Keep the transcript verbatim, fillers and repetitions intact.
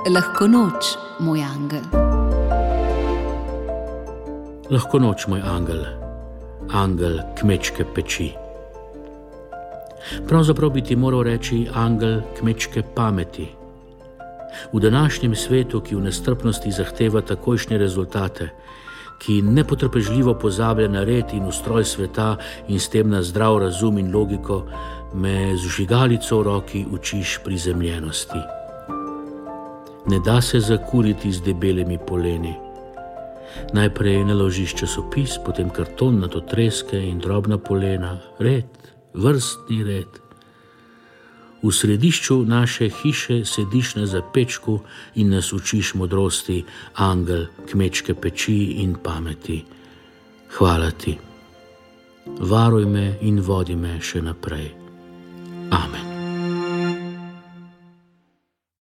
Lahko noč, moj angel. Lahko noč, moj angel, angel kmečke peči. Pravzaprav bi ti moral reči angel kmečke pameti. V današnjem svetu, ki v nestrpnosti zahteva takojšnje rezultate, ki nepotrpežljivo pozablja na red in ustroj sveta in s tem na zdrav razum in logiko, me z vžigalico v roki učiš prizemljenosti. Ne da se zakuriti z debelimi poleni. Najprej naložiš časopis, potem karton, nato treske in drobna polena. Red, vrstni red. V središču naše hiše sediš na zapečku in nas učiš modrosti, angel kmečke peči in pameti. Hvala ti. Varuj me in vodi me še naprej.